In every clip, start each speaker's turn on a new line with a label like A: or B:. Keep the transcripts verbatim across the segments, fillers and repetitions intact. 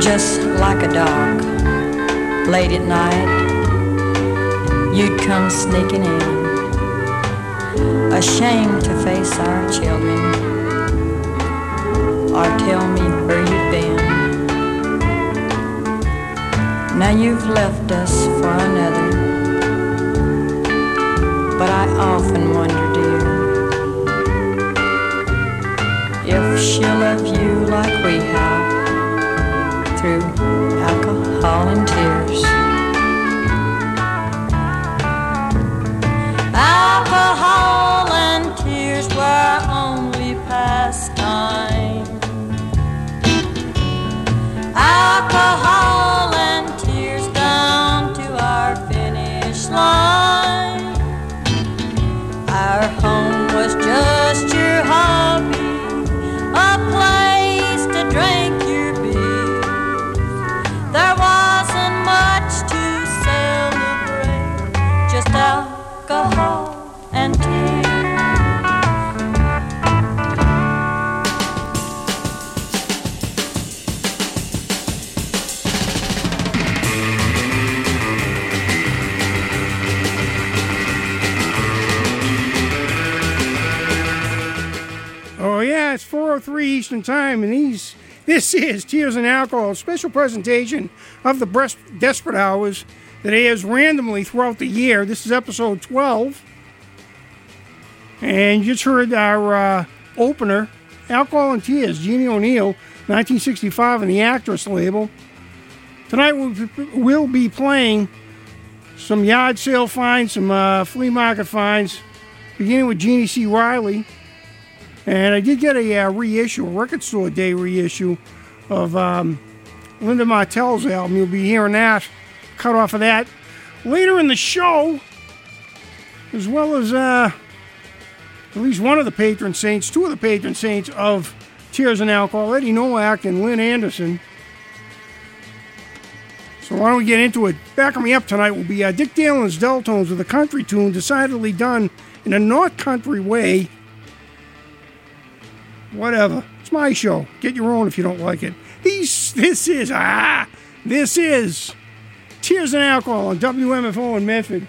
A: just like a dog. Late at night, you'd come sneaking in, ashamed to face our children, or tell me where you've been. Now you've left us for another, but I often wonder, dear, if she'll love you like we have, through alcohol and tears. Alcohol and tears were only pastime. Alcohol and tears down to our finish line. Our home was just your hobby, a place to drink your beer. There wasn't much to celebrate, just alcohol and tears.
B: Oh yeah, it's four oh three Eastern Time, and these this is Tears and Alcohol, a special presentation of the Breast Desperate Hours that airs randomly throughout the year. This is episode twelve. And you just heard our uh, opener, Alcohol and Tears, Jeannie O'Neill, nineteen sixty-five, on the Actress label. Tonight we'll, we'll be playing some yard sale finds, some uh, flea market finds, beginning with Jeannie C. Riley. And I did get a uh, reissue, a Record Store Day reissue of um, Linda Martell's album. You'll be hearing that, cut off of that, later in the show, as well as uh, at least one of the patron saints, two of the patron saints of Tears and Alcohol, Eddie Nowak and Lynn Anderson. So why don't we get into it? Backing me up tonight will be uh, Dick Dale and his Deltones with a country tune decidedly done in a not country way. Whatever. It's my show. Get your own if you don't like it. These, this is, ah, this is Tears and Alcohol on W M F O in Medford.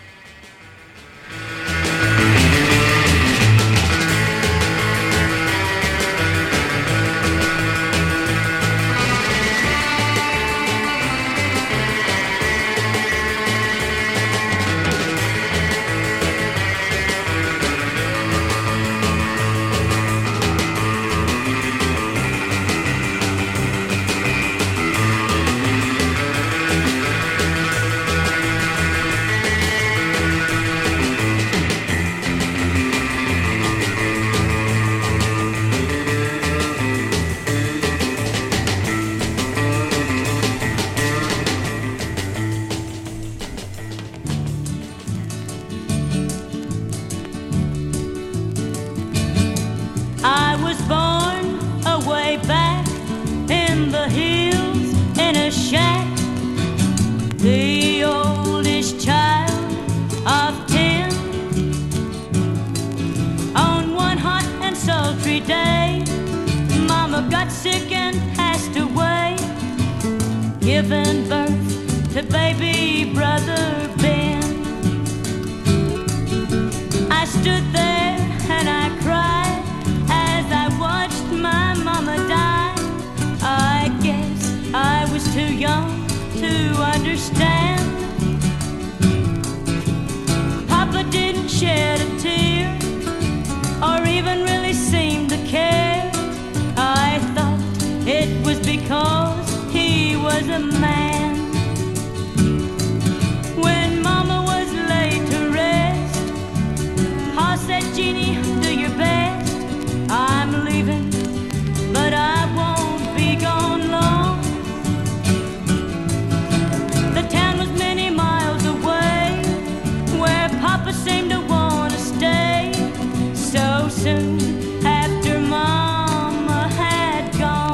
C: Giving birth to baby brother Ben. I stood there and I cried as I watched my mama die. I guess I was too young to understand. Papa didn't shed a tear or even really seem to care. I thought it was because he was a man. When Mama was laid to rest, Pa said, Jeannie, do your best. I'm leaving, but I won't be gone long. The town was many miles away, where Papa seemed to want to stay. So soon after Mama had gone,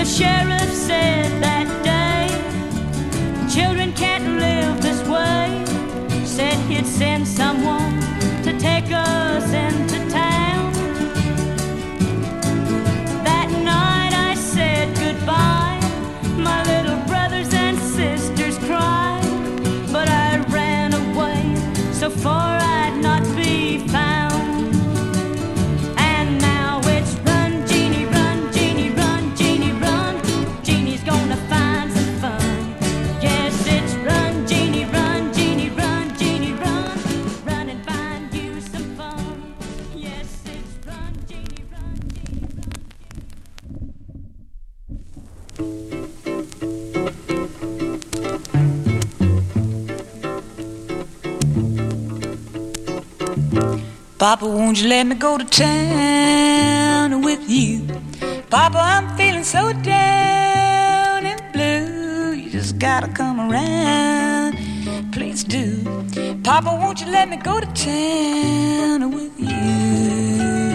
C: The sheriff said that day, children can't live this way. Said he'd send someone to take us into town. That night I said goodbye. My little brothers and sisters cried, but I ran away so far I'd not be found. And now it's run, Jeannie, run, Jeannie, run, Jeannie, run. Jeannie's gonna find some fun. Yes, it's run, Jeannie, run, Jeannie, run, Jeannie, run. Run and find you some fun. Yes, it's run, Jeannie, run, Jeannie,
D: run. Papa, won't you let me go to town with you? Papa, I'm feeling so down and blue. You just gotta come around, please do. Papa, won't you let me go to town with you?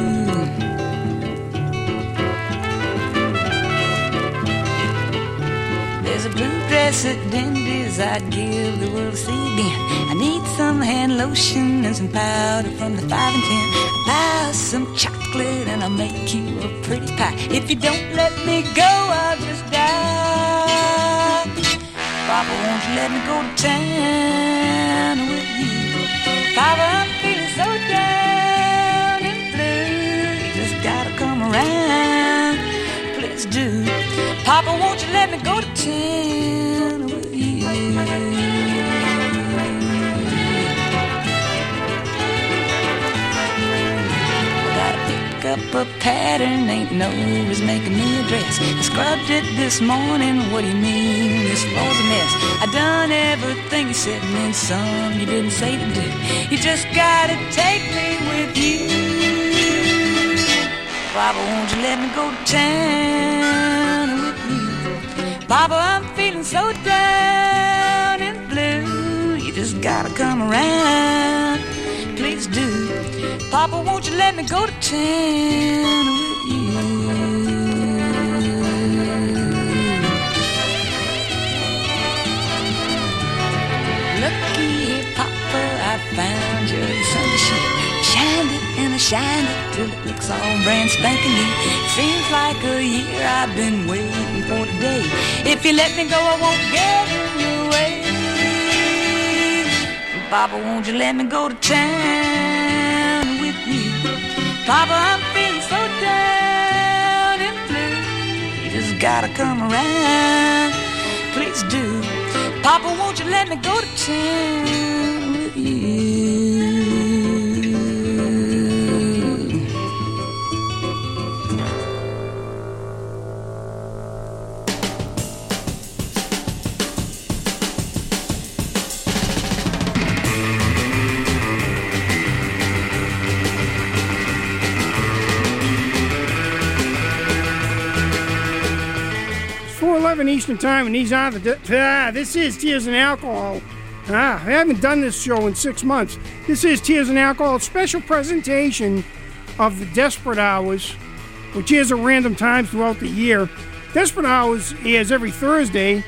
D: There's a blue dress at Dendy's I'd give the world to see again. I need some hand lotion and some powder from the five and ten. Buy some chocolate and I'll make you a pretty pie. If you don't let me go, I'll just die. Papa, won't you let me go to town with you? Papa, I'm feeling so down and blue. You just gotta come around, please do. Papa, won't you let me go to town with you? Up a pattern, ain't no use making me a dress. I scrubbed it this morning, what do you mean? This floor's a mess. I done everything you said and then some you didn't say to do. You just gotta take me with you. Papa, won't you let me go to town with you? Papa, I'm feeling so down and blue. You just gotta come around, please do. Papa, won't you let me go to town with you? Looky here, Papa, I found your Sunday shoe. Shined it and I shined it till it looks all brand spanking new. Seems like a year I've been waiting for today. If you let me go, I won't get in your way. Papa, won't you let me go to town with you? Papa, I'm feeling so down and blue. You just gotta come around, please do. Papa, won't you let me go to town with you?
B: eleven Eastern Time, and these are the. Ah, this is Tears and Alcohol. Ah, I haven't done this show in six months. This is Tears and Alcohol, a special presentation of the Desperate Hours, which airs at random times throughout the year. Desperate Hours airs every Thursday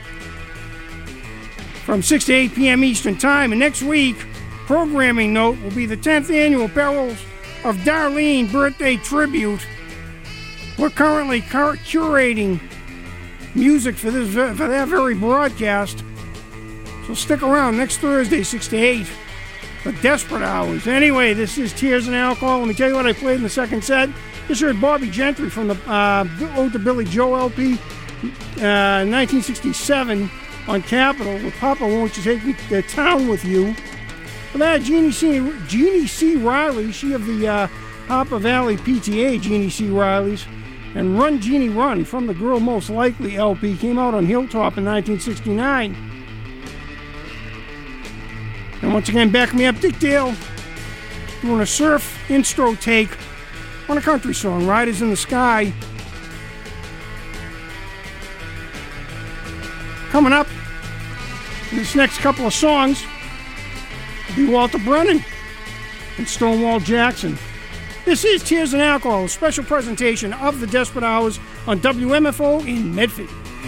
B: from six to eight p.m. Eastern Time, and next week, programming note, will be the tenth annual Perils of Darlene birthday tribute. We're currently cur- curating music for this for that very broadcast, so stick around next Thursday, six to eight, for Desperate Hours. Anyway, this is Tears and Alcohol. Let me tell you what I played in the second set. This heard Bobby Gentry from the uh, Ode to Billy Joe L P, uh, nineteen sixty-seven on Capitol, with Papa, Won't You Take Me to Town with You. For that, Jeannie C. Jeannie C. Riley, she of the uh, Hopper Valley P T A, Jeannie C. Riley's, and Run Jeannie Run from the Girl Most Likely L P, came out on Hilltop in nineteen sixty-nine. And once again, back me up, Dick Dale, doing a surf intro take on a country song, Riders in the Sky. Coming up in this next couple of songs will be Walter Brennan and Stonewall Jackson. This is Tears and Alcohol, a special presentation of the Desperate Hours on W M F O in Medford.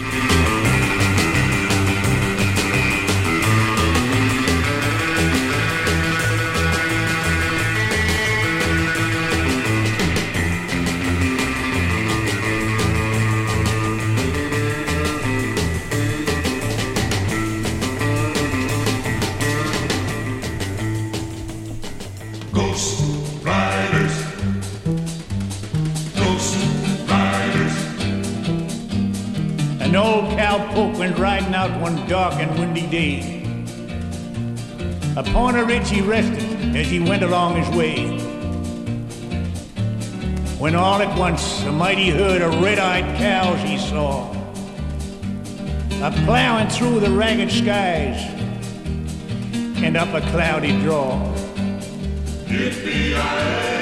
E: An old cowpoke went riding out one dark and windy day. Upon a ridge he rested as he went along his way, when all at once a mighty herd of red-eyed cows he saw, a-plowing through the ragged skies and up a cloudy draw. Yippee-yi-yi!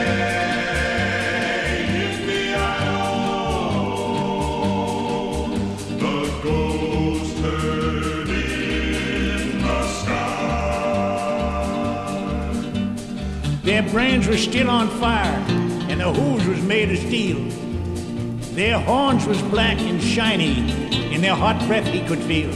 E: Their brains were still on fire, and their hooves was made of steel. Their horns was black and shiny, and their hot breath he could feel.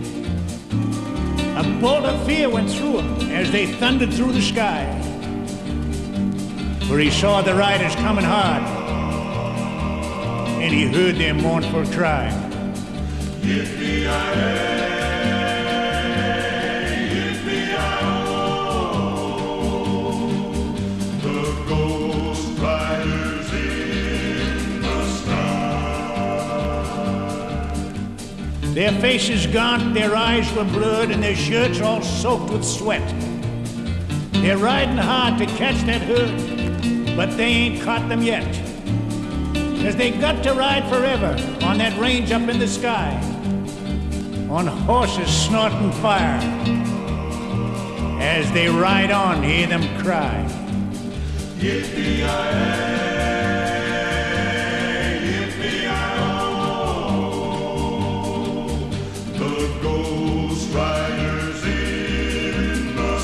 E: A bolt of fear went through him as they thundered through the sky, for he saw the riders coming hard, and he heard their mournful cry. Yippee-yi-yi! Their faces gaunt, their eyes were blurred, and their shirts all soaked with sweat. They're riding hard to catch that herd, but they ain't caught them yet. 'Cause they got to ride forever on that range up in the sky, on horses snorting fire. As they ride on, hear them cry. Yippee-yi-yi! Riders in the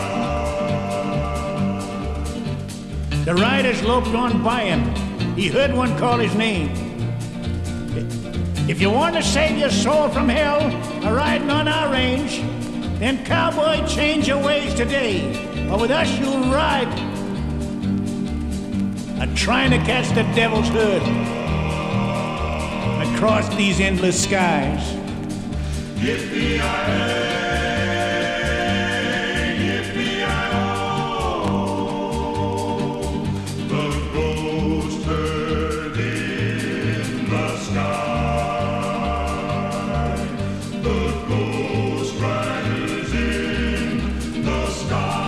E: sky. The riders loped on by him. He heard one call his name. If you want to save your soul from hell, a riding on our range, then cowboy, change your ways today, or with us you'll ride a trying to catch the devil's herd across these endless skies. Yippee-yi-yi, yippee-yi-oh, the ghost herd in the sky, the ghost riders in the sky.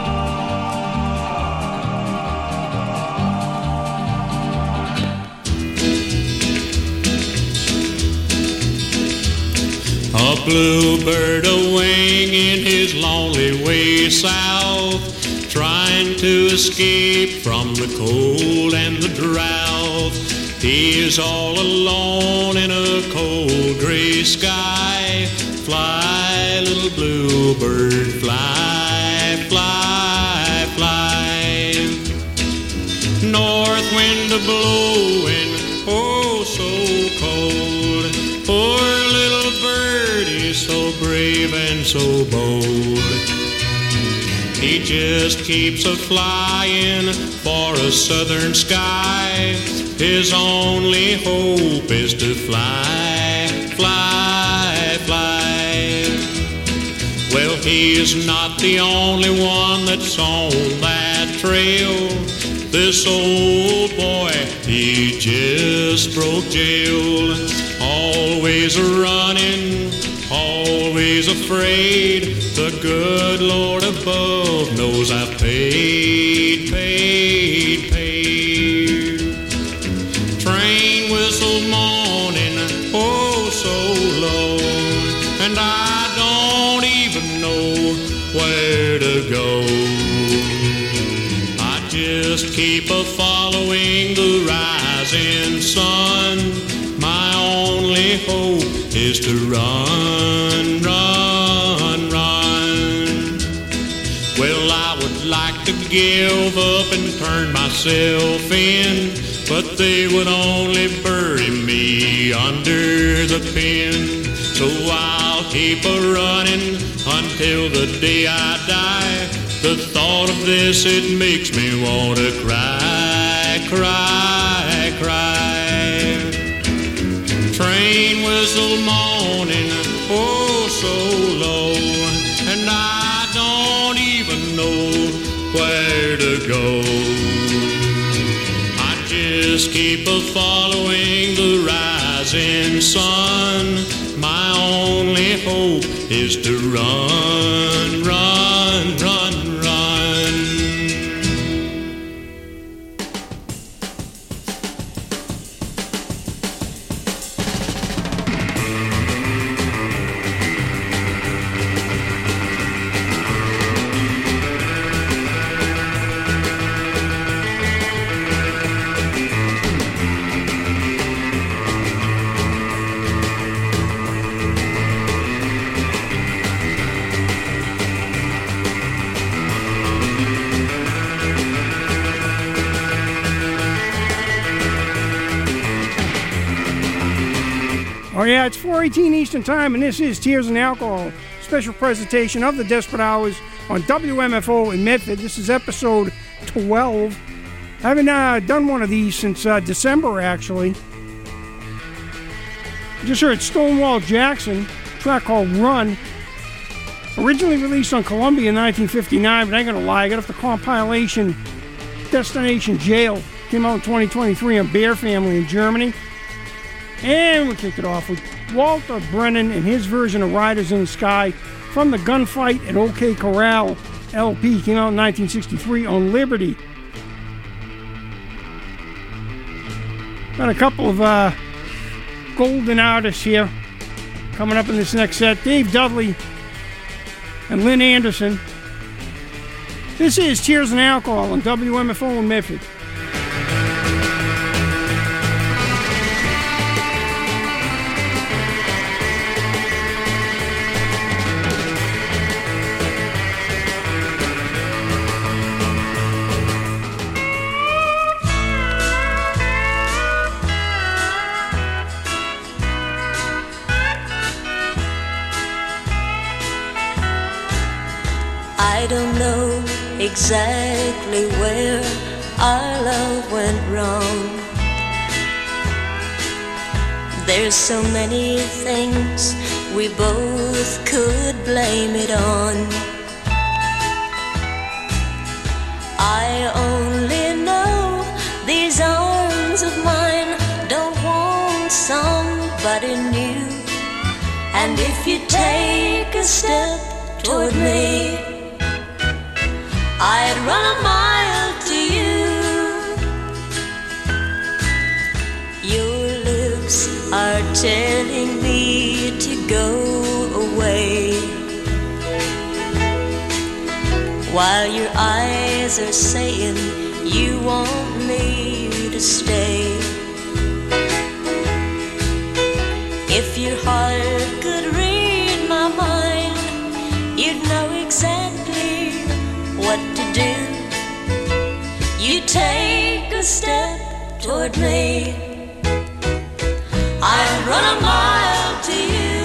F: A bluebird a-winging his lonely way south, trying to escape from the cold and the drought. He is all alone in a cold gray sky. Fly, little bluebird, fly, fly, fly. North wind a-blowing, oh so cold. Poor little bird, he's so brave and so bold. He just keeps a-flying for a southern sky. His only hope is to fly, fly, fly. Well, he is not the only one that's on that trail. This old boy, he just broke jail. Always running, always afraid. The good Lord above knows I've paid, paid, paid. Train whistle morning, oh so low, and I don't even know where to go. I just keep a-following the rising sun. My only hope is to run, run, run. Well, I would like to give up and turn myself in, but but they would only bury me under the pen. So I'll keep a running until the day I die. The thought of this, it makes me want to cry, cry, cry. Train whistle moaning, oh so low, and I don't even know where to go. I just keep a following the rising sun. My only hope is to run, run, run, run.
B: Oh yeah, it's four eighteen Eastern Time, and this is Tears and Alcohol, special presentation of the Desperate Hours on W M F O in Medford. This is episode twelve. I haven't uh, done one of these since uh, December, actually. Just heard Stonewall Jackson, a track called Run. Originally released on Columbia in nineteen fifty-nine, but I ain't gonna lie, I got off the compilation Destination Jail. Came out in twenty twenty-three on Bear Family in Germany. And we kicked it off with Walter Brennan and his version of Riders in the Sky from the Gunfight at OK Corral L P. Came out in nineteen sixty-three on Liberty. Got a couple of uh, golden artists here coming up in this next set. Dave Dudley and Lynn Anderson. This is Tears and Alcohol on W M F O in Medford.
G: I don't know exactly where our love went wrong. There's so many things we both could blame it on. I only know these arms of mine don't want somebody new. And if you take a step toward me, I'd run a mile to you. Your lips are telling me to go away, while your eyes are saying you want me to stay. If your heart could read my mind, you'd know exactly what to do. You take a step toward me, I'll run a mile to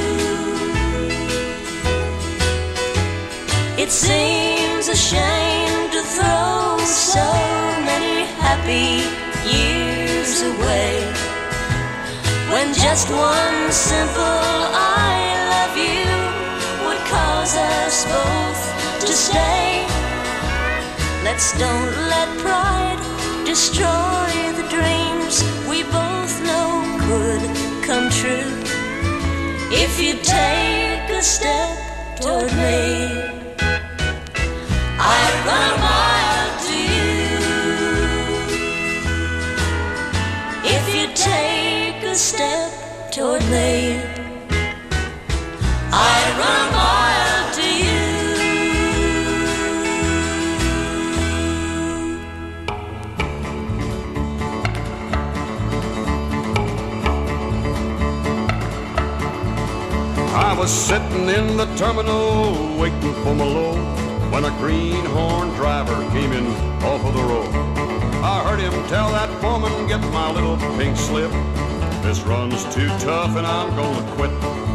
G: you. It seems a shame to throw so many happy years away, when just one simple I love you would cause us both to stay. Let's don't let pride destroy the dreams we both know could come true. If you take a step toward me, I'd run a mile to you. If you take a step toward me, I'd run a mile to you.
H: I was sitting in the terminal waiting for my load. when a greenhorn driver came in off of the road. I heard him tell that foreman, get my little pink slip. This run's too tough and I'm gonna quit.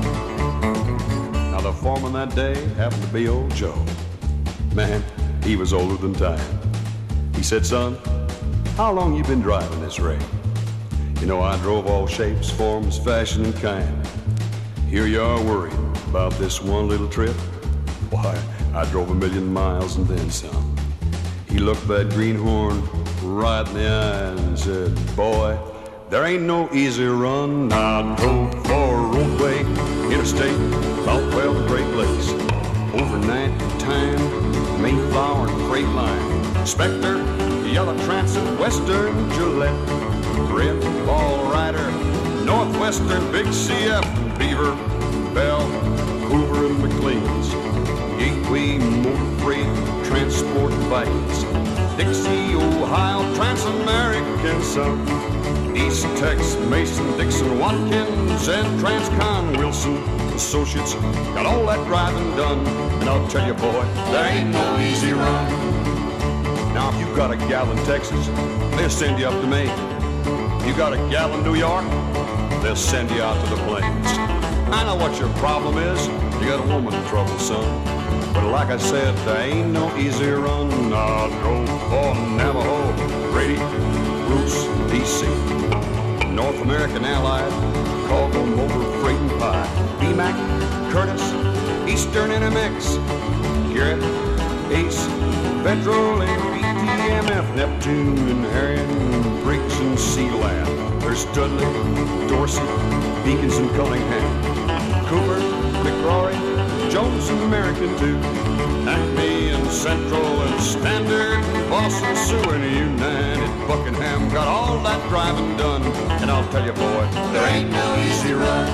H: Now the foreman that day happened to be old Joe. Man, he was older than time. He said, son, how long you been driving this rig? You know, I drove all shapes, forms, fashion, and kind. Here you are worried about this one little trip. Why, I drove a million miles and then some. He looked that greenhorn right in the eye and said, boy, there ain't no easy run. I drove for a roadway, interstate, about twelve the Great Lakes. Overnight time, Mayflower and Freightliner, Spectre, Yellow Transit, Western Gillette, Red Ball Rider, Northwestern, Big C F, Beaver, Bell, Hoover and McLean's, Gateway Motor Freight, Transport Vikings, Dixie, Ohio, Trans-American Sun, East Tex, Mason, Dixon, Watkins, and Transcon, Wilson Associates, got all that driving done, and I'll tell you, boy, there ain't no easy run. Now, if you've got a gal in Texas, they'll send you up to Maine. You got a gal in New York, they'll send you out to the plains. I know what your problem is. You got a woman in trouble, son. But like I said, there ain't no easy run. I drove for Navajo, Grady, Bruce, D C, North American Allied, Chicago Motor Freight and Pie, B MAC, Curtis, Eastern N M X, Garrett, Ace, Petrol and B T M F, Neptune and Harrion, Briggs and Sealand. There's Dudley, Dorsey, Deacons and Cunningham, Cooper, McRory, Jones and American too, Acme and Central and Standard, Boston, Sioux and United, Buckingham, got all that driving done. And I'll tell you, boy, there ain't no easy run.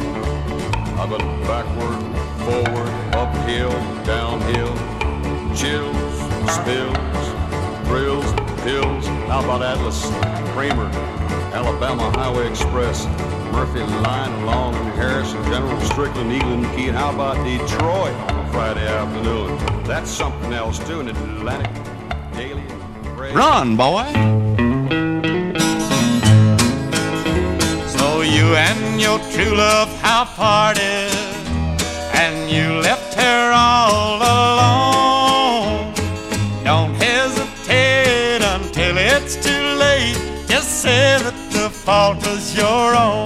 H: I've been backward, forward, uphill, downhill, chills, spills, thrills, pills. How about Atlas, Kramer, Alabama Highway Express, Murphy Line, Long and Harrison, General Strickland, Eagle and Key. And how about Detroit on a Friday afternoon? That's something else too. In Atlantic, Daily, Gray.
I: Run, boy. So you and your true love have parted, and you left her all alone. Don't hesitate until it's too late. Just say that the fault was your own.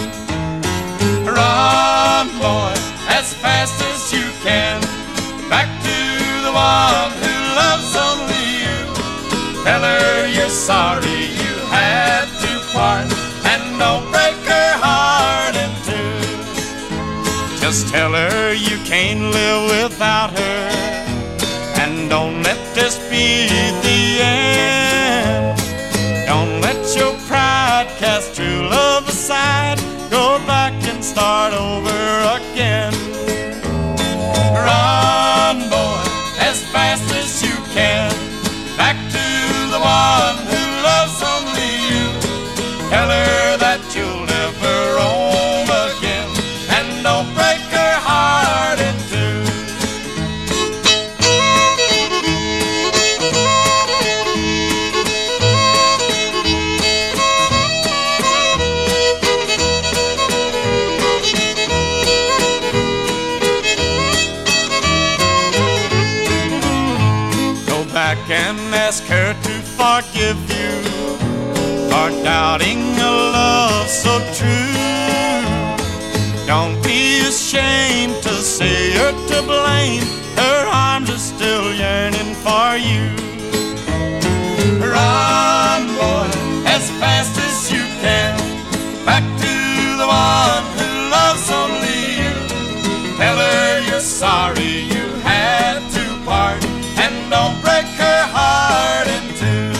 I: Run, boy, as fast as you can, back to the one who loves only you. Tell her you're sorry you had to part, and don't break her heart in two. Just tell her you can't live without her, and don't let this be the end. Don't let your pride cast true love aside. Go back and start over again. Run, boy, as fast as you can, back to the one who loves only you. Tell her that you'll never roam again, and don't break her heart in two. And ask her to forgive you for doubting a love so true. Don't be ashamed to say you're to blame. Her arms are still yearning for you. Run, boy, as fast as you can, back to the one who loves only you. Tell her you're sorry you had to part, and don't break her heart in two.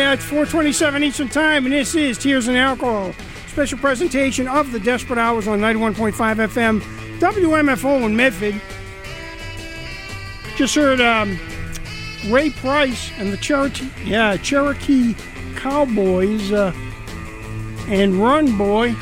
B: Yeah, it's four twenty-seven Eastern Time, and this is Tears and Alcohol. Special presentation of the Desperate Hours on ninety-one point five F M, W M F O in Medford. Just heard um, Ray Price and the Cherokee, yeah, Cherokee Cowboys uh, and Run Boy.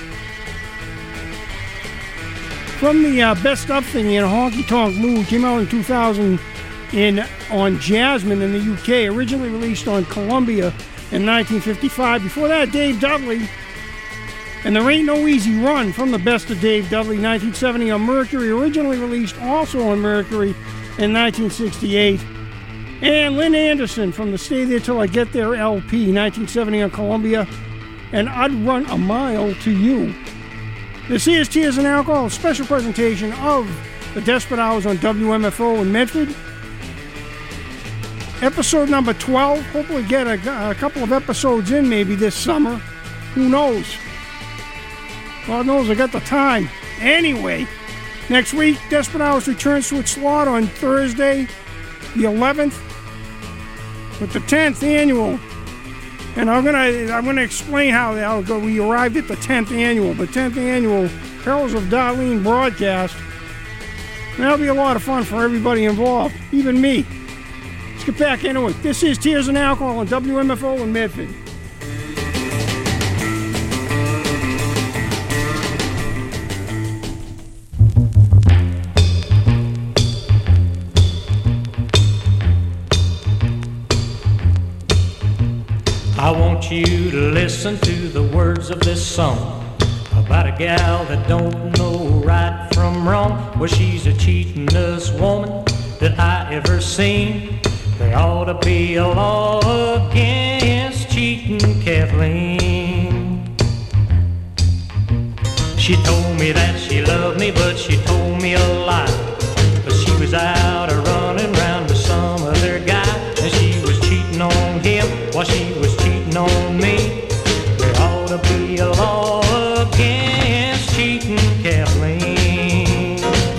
B: From the uh, Best Of thing in a Honky Tonk Mood, came out in two thousand in on Jasmine in the U K, originally released on Columbia in nineteen fifty-five. Before that, Dave Dudley and There Ain't No Easy Run from the Best of Dave Dudley, nineteen seventy on Mercury, originally released also on Mercury in nineteen sixty-eight. And Lynn Anderson from the Stay There Till I Get There L P, nineteen seventy on Columbia, and I'd Run a Mile to You. This is Tears and Alcohol, a special presentation of the Desperate Hours on W M F O in Medford. Episode number twelve. Hopefully get a, a couple of episodes in maybe this summer. Who knows? God knows I got the time. Anyway, next week, Desperate Hours returns to its slot on Thursday, the eleventh, with the tenth annual. And I'm gonna I'm gonna explain how, how we arrived at the tenth annual, the tenth annual Perils of Darlene broadcast. And that'll be a lot of fun for everybody involved, even me. Let's get back into it. This is Tears and Alcohol on W M F O in Medford.
J: I want you to listen to the words of this song about a gal that don't know right from wrong. Well, she's a cheatin'est woman that I ever seen. There ought to be a law against cheating, Kathleen. She told me that she loved me, but she told me a lie. But she was out a running round with some other guy, and she was cheating on him while she was cheating on me. There ought to be a law against cheating, Kathleen.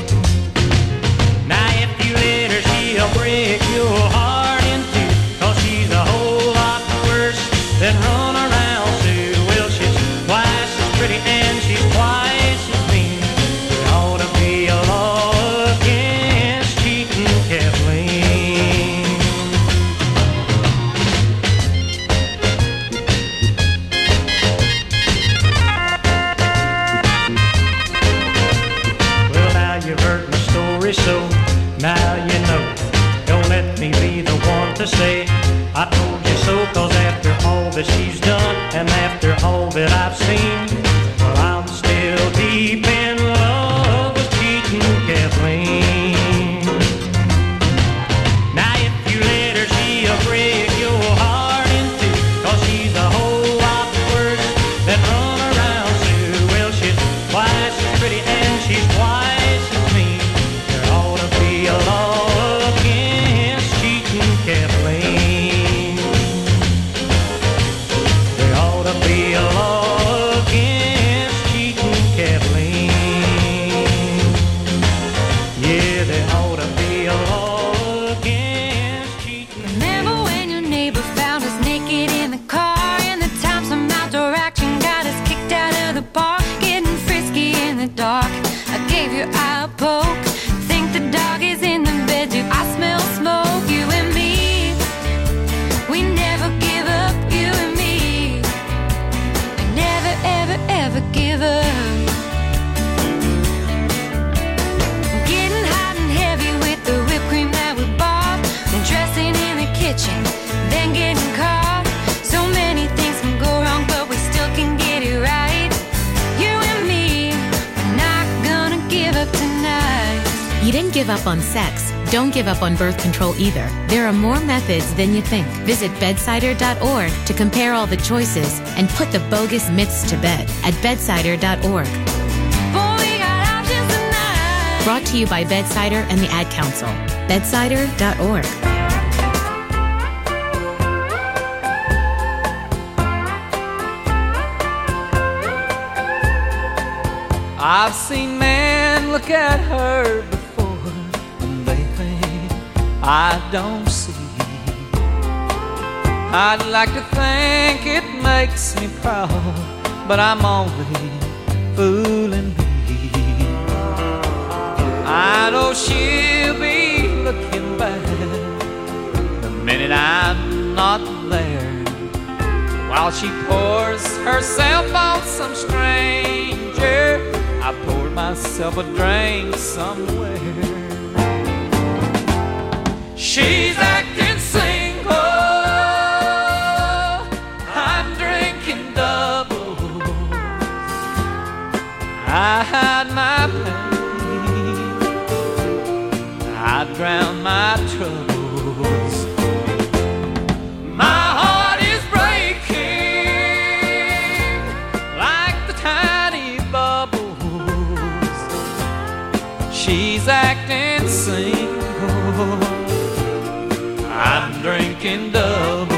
J: Now if you let her, she'll break your heart in two, 'cause she's a whole lot worse than run around Sue. Well, she's twice as pretty and she's twice as mean. There ought to be a law against cheating, Kathleen. Well, now you've heard my story, so now you know. Don't let me be the one to say I told you so, 'cause after all that she's done and after all that I've seen, well, I'm still deep in love with cheating, Kathleen. Now if you let her, she'll break your heart in two, 'cause she's a whole lot worse than run around Sue. Well, she's twice as pretty and she's twice as mean. There ought to be a law against cheating, Kathleen. There ought to be a law against cheating, Kathleen. Yeah, there ought to be a law against cheating.
K: Remember when your neighbor found us naked in the car, and the time some outdoor action got us kicked out of the park, getting frisky in the dark? I gave your eye a poke. Think the dog is in the bed too. I smell smoke. You and me, we never give up. You and me, we never ever ever give up. Getting hot and heavy with the whipped cream that we bought, and dressing in the kitchen, then getting caught. So many things can go wrong, but we still can get it right. You and me, we're not gonna give up tonight.
L: You didn't give up on sex. Don't give up on birth control either. There are more methods than you think. Visit bedsider dot org to compare all the choices and put the bogus myths to bed at bedsider dot org.
K: Boy, we got options tonight.
L: Brought to you by Bedsider and the Ad Council. bedsider dot org.
M: I've seen men look at her before and they think I don't see. I'd like to think it makes me proud, but I'm only fooling me. I know she'll be looking back the minute I'm not there, while she pours herself on some stranger. I poured myself a drink somewhere. She's acting single, I'm drinking double. I hide my pain, I drown my troubles. My heart is breaking like the tiny bubbles. She's acting single, I'm drinking doubles.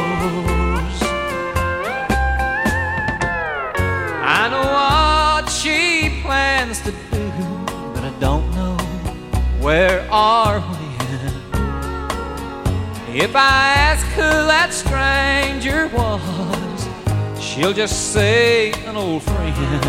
M: I know what she plans to do, but I don't know where or when. If I ask who that stranger was, she'll just say an old friend.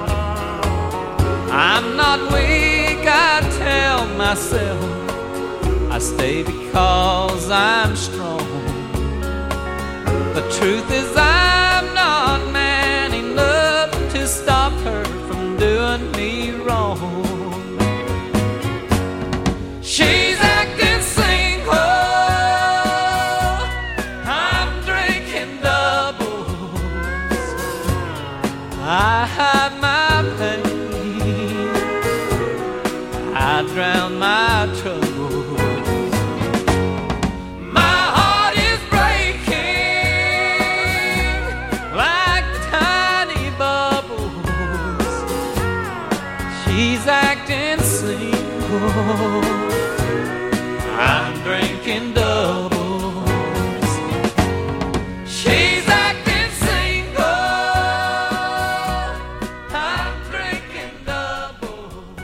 M: I'm not weak, I tell myself. I stay because I'm strong. The truth is I'm not man enough to stop her from doing me wrong. She's acting single, I'm drinking doubles. I hide my pain, I drown my troubles. She's acting single, I'm drinking doubles. She's acting single, I'm drinking doubles.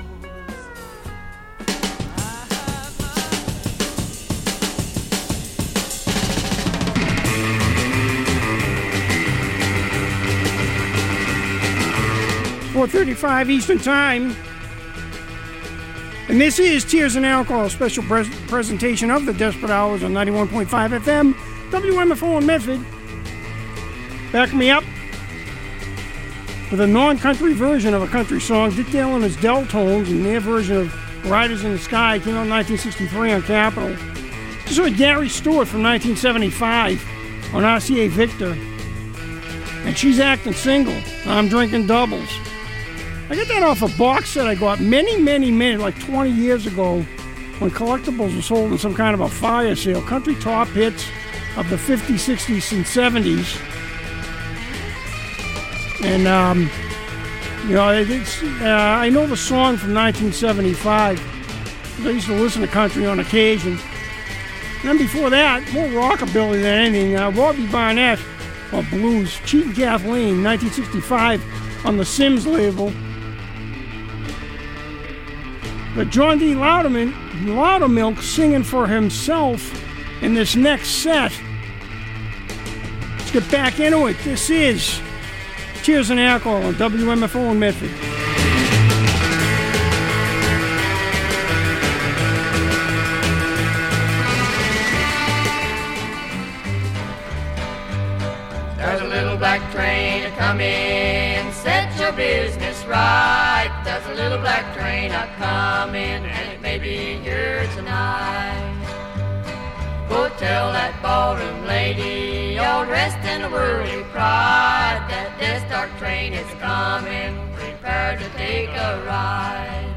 B: four thirty-five Eastern Time. And this is Tears and Alcohol, a special pres- presentation of the Desperate Hours on ninety-one point five F M, W M F O in Medford. Back me up with a non-country version of a country song. Dick Dale and his Deltones, and their version of Riders in the Sky came out in nineteen sixty-three on Capitol. This was Gary Stewart from nineteen seventy-five on R C A Victor. And She's Acting Single, I'm Drinking Doubles. I got that off a box set I got many, many, many, like twenty years ago, when collectibles were sold in some kind of a fire sale. Country top hits of the fifties, sixties, and seventies. And, um, you know, it's, uh, I know the song from nineteen seventy-five. I used to listen to country on occasion. And then before that, more rockabilly than anything, uh, Robbie Barnett, or blues, Cheatin' Kathleen, nineteen sixty-five, on the Sims label. But John D. Louderman, Loudermilk singing for himself in this next set. Let's get back into it. This is Tears and Alcohol on W M F O in Medford.
N: There's a little black train a-comin', set your business right. There's a little black train a-comin', and it may be here tonight. Go tell that ballroom lady, all dressed in a whirly pride, that this dark train is coming, prepare to take a ride.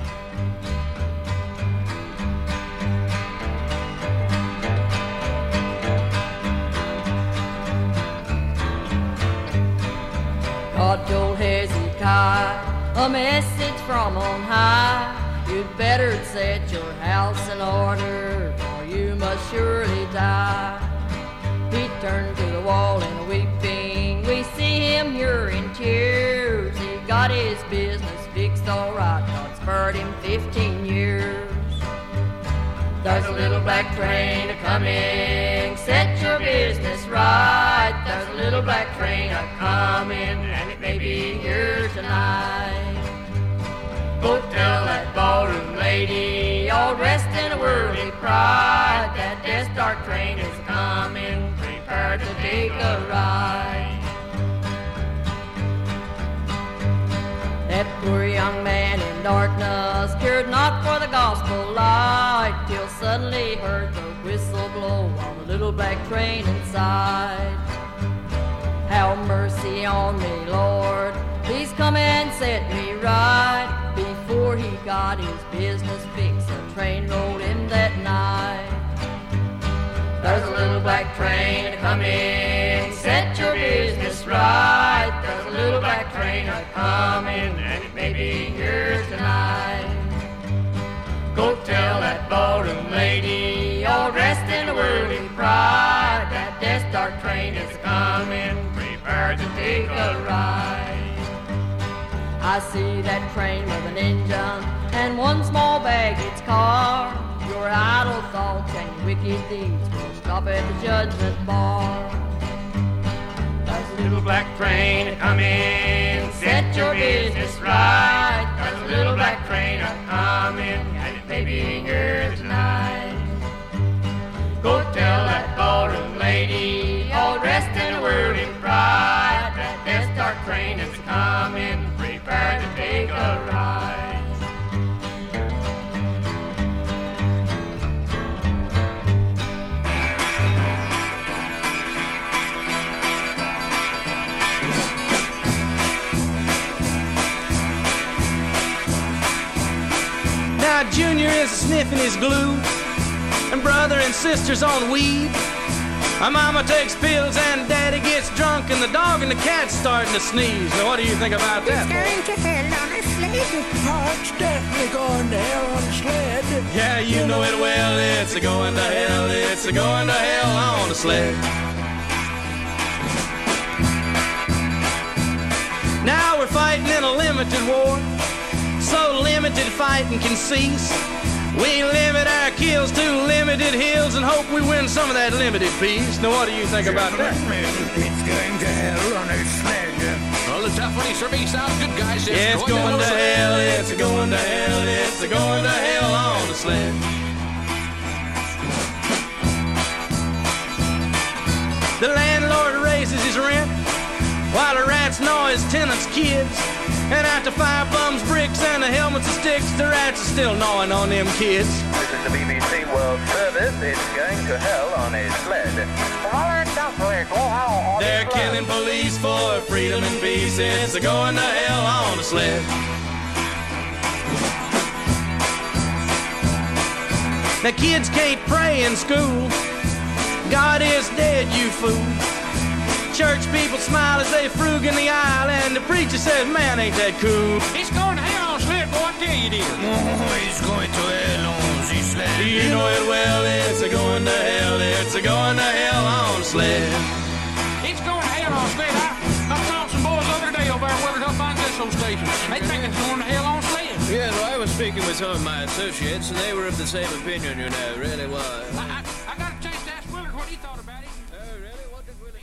N: God told Hezekiah a message from on high. You'd better set your house in order, or you must surely die. He turned to the wall and weeping, we see him here in tears. He got his business fixed all right, God spared him fifteen years. There's a little black train a-coming, set your business right. There's a little black train a-coming, and it may be here tonight. Go tell that ballroom lady, all dressed in a worldly pride, that death dark train is coming, prepare to take a ride. That poor young man in darkness cared not for the gospel light, till suddenly heard the whistle blow on the little black train inside. Have mercy on me, Lord, please come and set me right. Before he got his business fixed, the train rolled in that night. There's a little black train a-coming, set your business right. There's a little black train a-coming, and it may be here tonight. Go tell that ballroom lady, all dressed in a worldly pride, that death dark train is coming, prepare to take a ride. I see that train with an engine and one small baggage car. Your idle thoughts and your wicked deeds will stop at the judgment bar. There's a little black train a-coming, set your business right. There's a little black train a-coming, and it may be here tonight. Go tell that ballroom lady, all dressed in a worldly pride, that death dark train is coming, prepare to take a ride.
O: Now Junior is sniffing his glue, and brother and sister's on weed. My mama takes pills and daddy gets drunk, and the dog and the cat's starting to sneeze. Now what do you think about that?
P: It's going to hell on a sled. Oh, it's definitely going to hell on a sled.
O: Yeah, you know it well. It's a going to hell. It's a going to hell on a sled. Now we're fighting in a limited war, so limited fighting can cease. We limit our kills to limited hills and hope we win some of that limited peace. Now what do you think about that?
P: It's going to hell on a sled.
Q: Well, the definitely certainly sounds good, guys. It's,
O: yeah, it's going, going to hell, it's going to hell, it's going to hell on a sled. The landlord raises his rent while the rats gnaw his tenants' kids. And after five bums, bricks, and the helmets and sticks, the rats are still gnawing on them kids.
R: This is the B B C World Service. It's going to hell on a sled.
O: They're killing police for freedom and peace. It's a going to hell on a sled. The kids can't pray in school. God is dead, you fool. Church people smile as they frug in the aisle, and the preacher says, man, ain't that cool.
Q: He's going to hell on a sled, boy, I tell you it is.
P: Oh, he's going to hell on the sled.
O: You know it well, it's a going to hell, it's a going to hell on a sled.
Q: It's going to hell on a sled. I, I saw some boys the other day over there working up on Diesel Station. They think it's going to hell on a sled.
S: Yeah, well, I was speaking with some of my associates, and they were of the same opinion, you know, really was.
Q: I, I, I got a chance to ask Willard what he thought about it.
S: Oh, really? What did Willard think?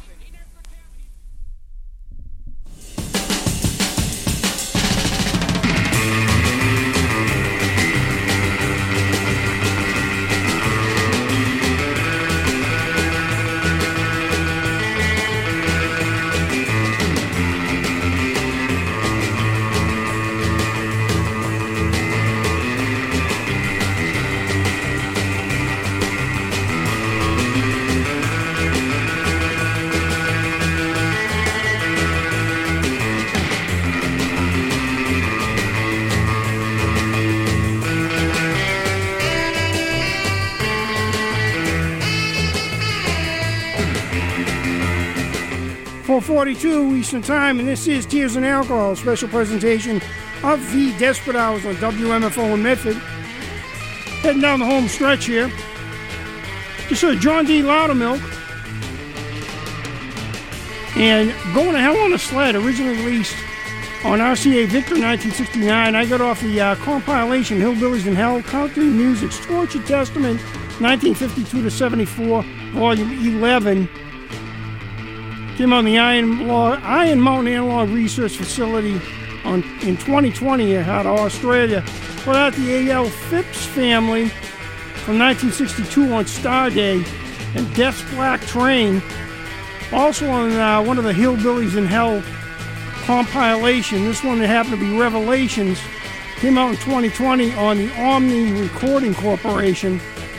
B: four forty-two Eastern Time, and this is Tears and Alcohol, a special presentation of the Desperate Hours on W M F O in Medford. Heading down the home stretch here. Just heard John D. Loudermilk and Going to Hell on a Sled, originally released on R C A Victor nineteen sixty-nine. I got off the uh, compilation Hillbillies in Hell, Country Music's Tortured Testament, nineteen fifty-two to seventy-four, volume eleven. Came on the Iron, Law, Iron Mountain Analog Research Facility on, in twenty twenty out of Australia. But at the A L Phipps Family from nineteen sixty-two on Star Day, and Death's Black Train, also on uh, one of the Hillbillies in Hell compilation. This one that happened to be Revelations, came out in twenty twenty on the Omni Recording Corporation.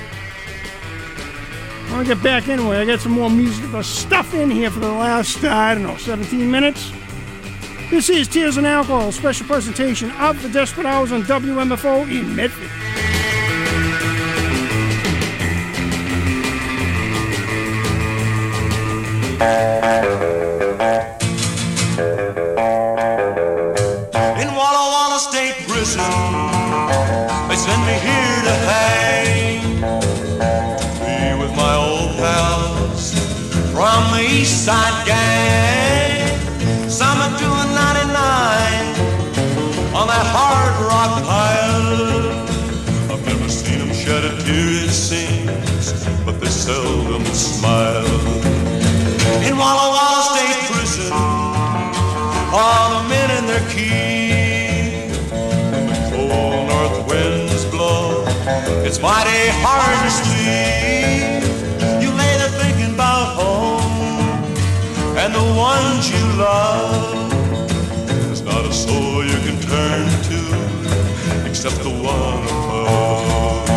B: I'll get back anyway. I got some more musical stuff in here for the last, uh, I don't know, seventeen minutes. This is Tears and Alcohol, special presentation of the Desperate Hours on W M F O in Medford.
T: In Walla Walla State Prison, they send me here to hang, to be with my old pals from the East Side Gang. Some are doing ninety-nine on that hard rock pile. I've never seen them shed a tear, it seems, but they seldom smile. In Walla Walla State Prison, all the men in their key. When the cold north winds blow, it's mighty hard to sleep. You lay there thinking about home and the ones you love. There's not a soul you can turn to except the one above.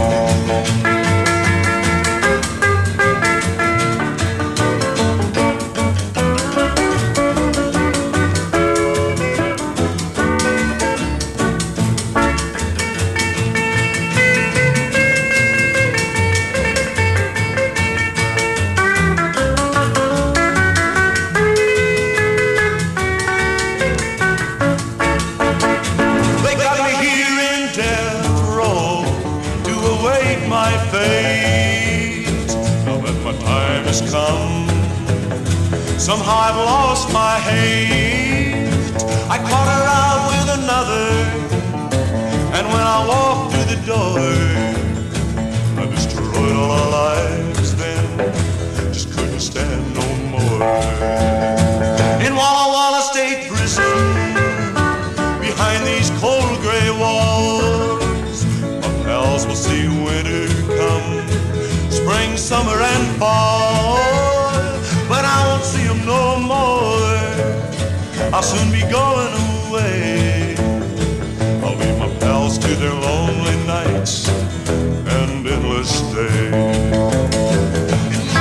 T: Somehow I've lost my hate. I caught her out with another, and when I walked through the door, I destroyed all our lives then, just couldn't stand no more. In Walla Walla State Prison, behind these cold gray walls, my pals will see winter come, spring, summer, and fall. But I won't see them no more. I'll soon be going away. I'll leave my pals to their lonely nights and endless days.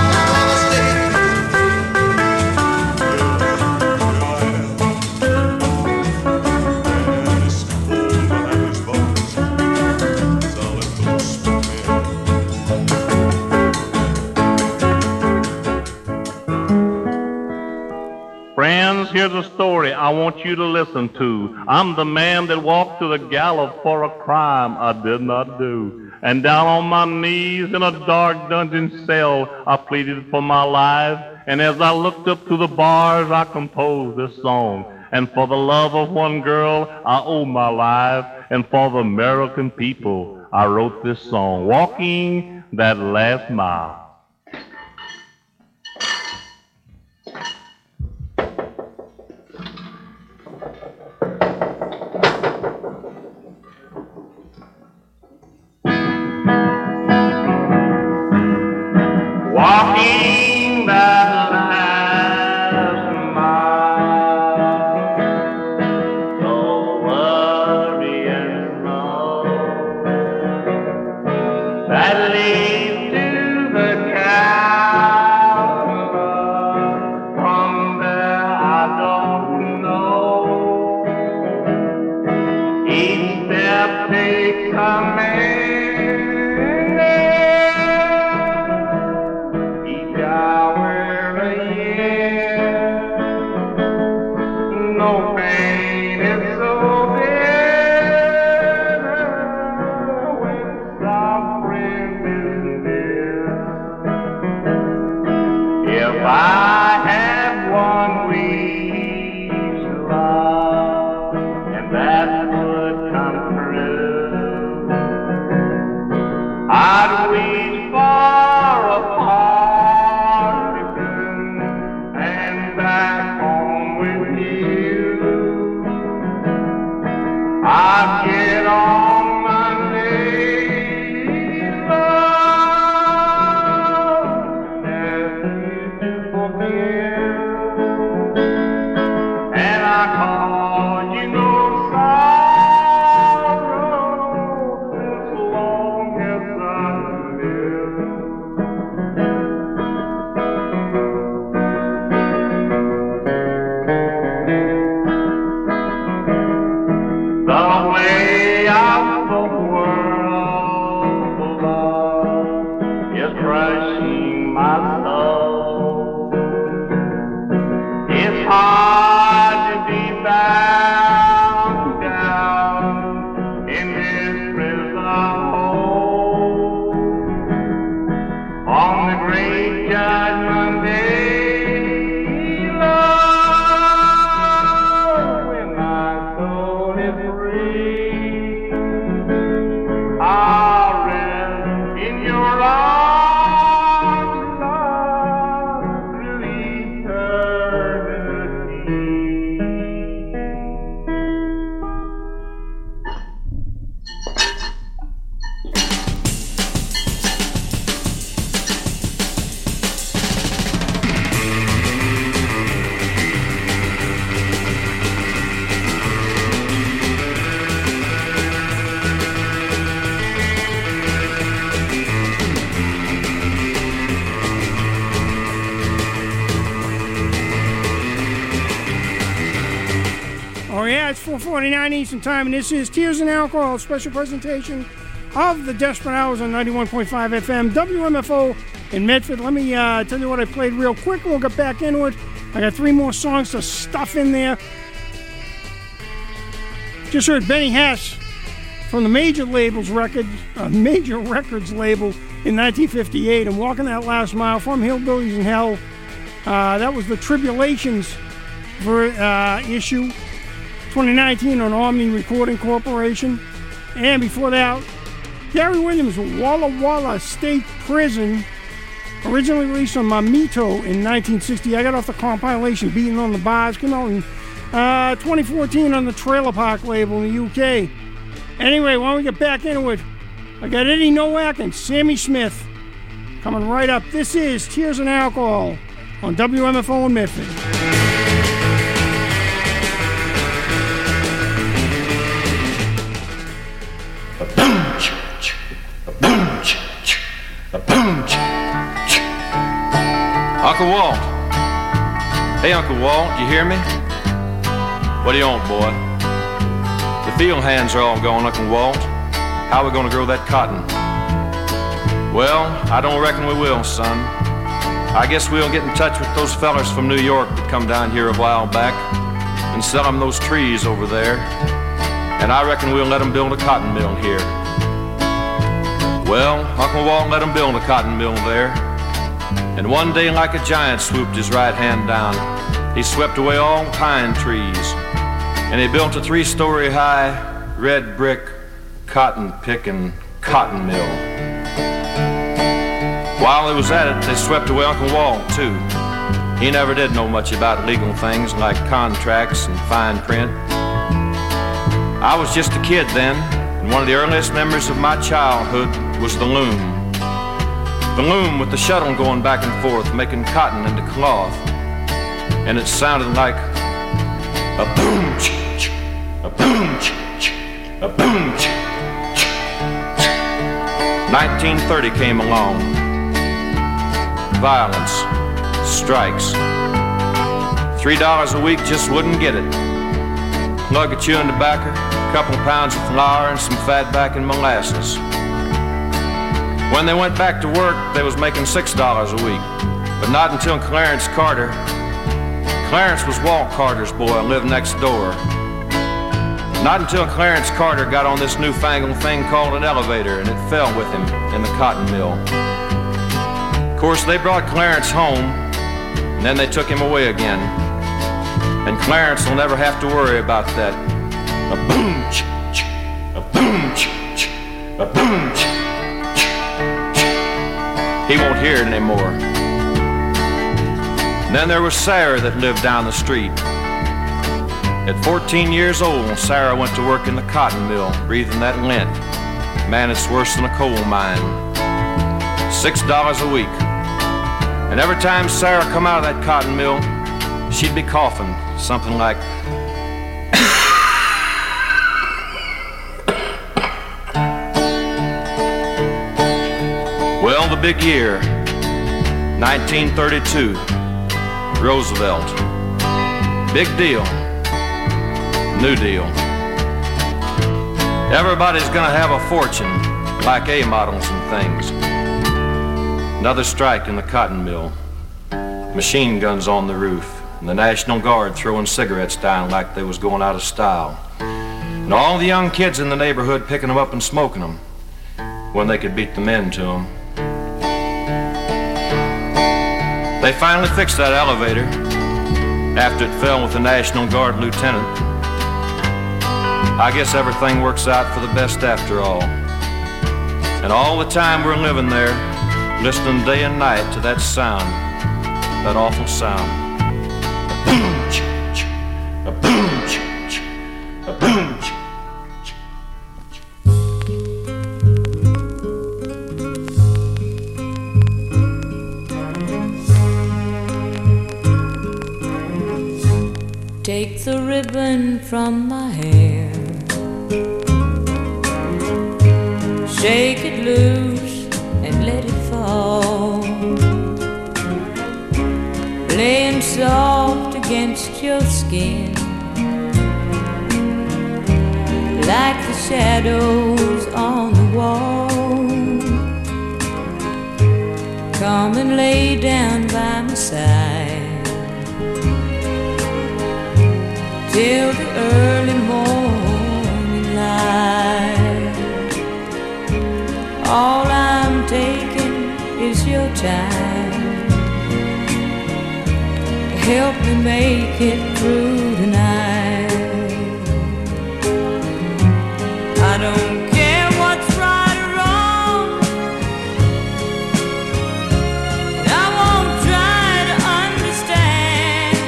U: Friends, here's a story I want you to listen to. I'm the man that walked to the gallows for a crime I did not do. And down on my knees in a dark dungeon cell, I pleaded for my life. And as I looked up to the bars, I composed this song. And for the love of one girl, I owe my life. And for the American people, I wrote this song, Walking That Last Mile. Walking that last mile, so worry and roll, that leads to the castle. From there I don't know. Each step takes a man. I have one wish, love, hard to be bound down in this prison hole. On the great judgment day, Lord, when my soul is free, I'll rest in your arms.
B: four forty-nine Eastern Time, and this is Tears and Alcohol, special presentation of the Desperate Hours on ninety-one point five F M, W M F O in Medford. Let me uh, tell you what I played real quick. We'll get back into it. I got three more songs to stuff in there. Just heard Benny Hess from the Major Labels record, uh, Major Records label in nineteen fifty-eight, and Walking That Last Mile from Hillbillies in Hell. Uh, that was the Tribulations for, uh, issue twenty nineteen on Omni Recording Corporation. And before that, Gary Williams, Walla Walla State Prison, originally released on Mamito in nineteen sixty. I got off the compilation Beating on the Bars. Came out in uh, twenty fourteen on the Trailer Park label in the U K. Anyway, why don't we get back into it? I got Eddie Nowak and Sammy Smith coming right up. This is Tears and Alcohol on W M F O in Medford.
A: Uncle Walt. Hey, Uncle Walt, you hear me? What do you want, boy? The field hands are all gone, Uncle Walt. How are we gonna grow that cotton? Well, I don't reckon we will, son. I guess we'll get in touch with those fellers from New York that come down here a while back and sell them those trees over there. And I reckon we'll let them build a cotton mill here. Well, Uncle Walt let them build a cotton mill there. And one day, like a giant, swooped his right hand down. He swept away all the pine trees. And he built a three-story high, red brick, cotton-picking cotton mill. While he was at it, they swept away Uncle Walt, too. He never did know much about legal things like contracts and fine print. I was just a kid then, and one of the earliest memories of my childhood was the loom. The loom with the shuttle going back and forth, making cotton into cloth. And it sounded like a boom, a boom, a boom. nineteen thirty came along. Violence, strikes. Three dollars a week just wouldn't get it. Plug of chewing tobacco, a couple pounds of flour, and some fatback and molasses. When they went back to work, they was making six dollars a week, but not until Clarence Carter. Clarence was Walt Carter's boy and lived next door. Not until Clarence Carter got on this newfangled thing called an elevator, and it fell with him in the cotton mill. Of course, they brought Clarence home, and then they took him away again. And Clarence will never have to worry about that. A boom, a boom, a boom. He won't hear it anymore. And then there was Sarah that lived down the street. At fourteen years old, Sarah went to work in the cotton mill, breathing that lint. Man, it's worse than a coal mine. Six dollars a week. And every time Sarah come out of that cotton mill, she'd be coughing, something like, well, the big year, nineteen thirty-two, Roosevelt. Big deal. New Deal. Everybody's gonna have a fortune, like A models and things. Another strike in the cotton mill. Machine guns on the roof. and the National Guard throwing cigarettes down like they was going out of style. And all the young kids in the neighborhood picking them up and smoking them when they could beat the men to them. They finally fixed that elevator after it fell with the National Guard lieutenant. I guess everything works out for the best after all. And all the time we're living there, listening day and night to that sound, that awful sound. A boom, ch-ch, a boom, ch-ch, a boom, ch-ch.
D: Take the ribbon from my hair, shake it loose and let it fall, laying soft against your skin, like the shadows on the wall. Come and lay down by my side till the early morning light. All I'm taking is your time. Help me make it through tonight. I don't care what's right or wrong, and I won't try to understand.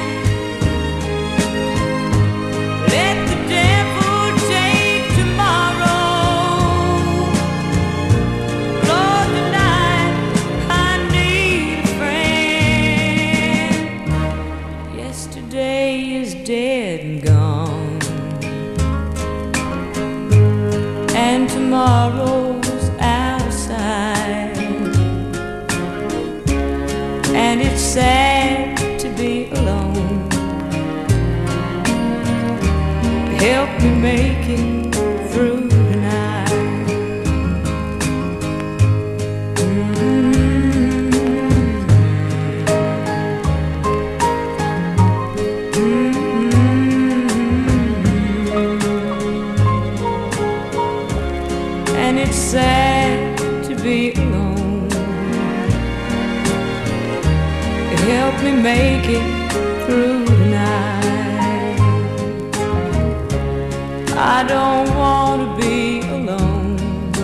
D: Let the devil take tomorrow. Lord, tonight I need a friend. Yesterday is dead and gone, and tomorrow's outside, and it's sad to be alone. Help me make it through tonight. And it's sad to be alone. Help me make it through tonight. I don't want to be alone.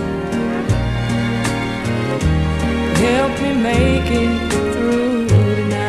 D: Help me make it through tonight.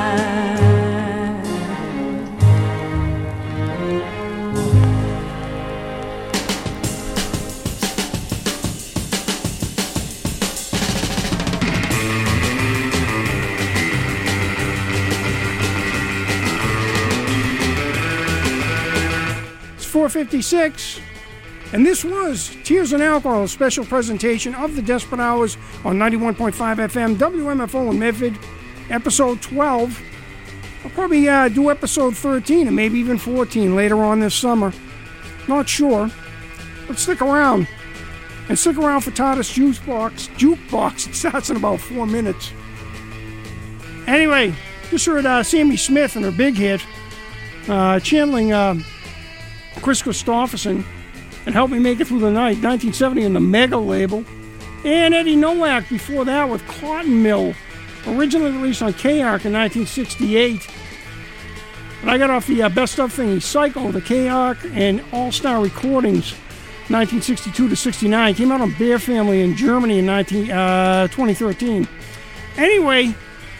B: four fifty-six, and this was Tears and Alcohol, a special presentation of the Desperate Hours on ninety-one point five F M, W M F O in Medford, episode twelve. I'll probably uh, do episode thirteen and maybe even fourteen later on this summer. Not sure, but stick around. And stick around for Tardis Jukebox. Jukebox, it starts in about four minutes. Anyway, just heard uh, Sammy Smith and her big hit, uh, channeling uh, Chris Christopherson, and Help Me Make It Through the Night, nineteen seventy on the Mega label. And Eddie Nowak before that with Cotton Mill, originally released on K-Ark in nineteen sixty-eight. But I got off the uh, Best Of thingy, Psycho, the K-Ark and All-Star Recordings, nineteen sixty-two to sixty-nine. Came out on Bear Family in Germany in nineteen, uh, twenty thirteen. Anyway,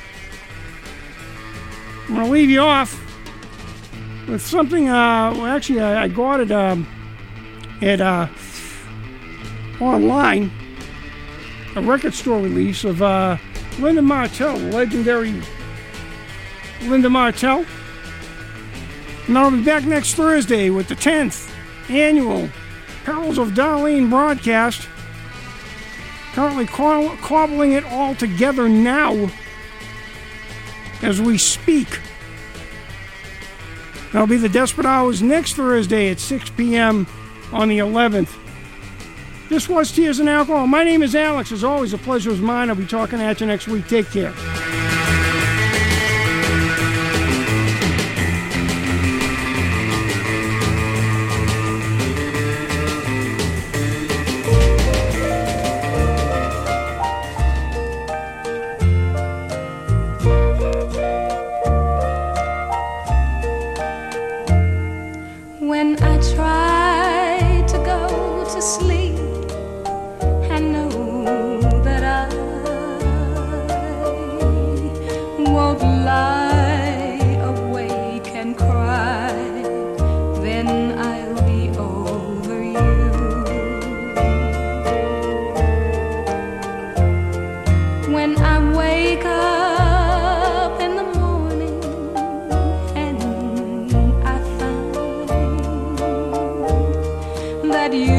B: I'm going to leave you off with something, uh, well, actually, I, I got it um, at uh, online, a record store release of uh, Linda Martell, the legendary Linda Martell. And I'll be back next Thursday with the tenth annual Perils of Darlene broadcast. Currently co- cobbling it all together now as we speak. That'll be the Desperate Hours next Thursday at six p.m. on the eleventh. This was Tears and Alcohol. My name is Alex. As always, a pleasure is mine. I'll be talking at you next week. Take care.
K: that you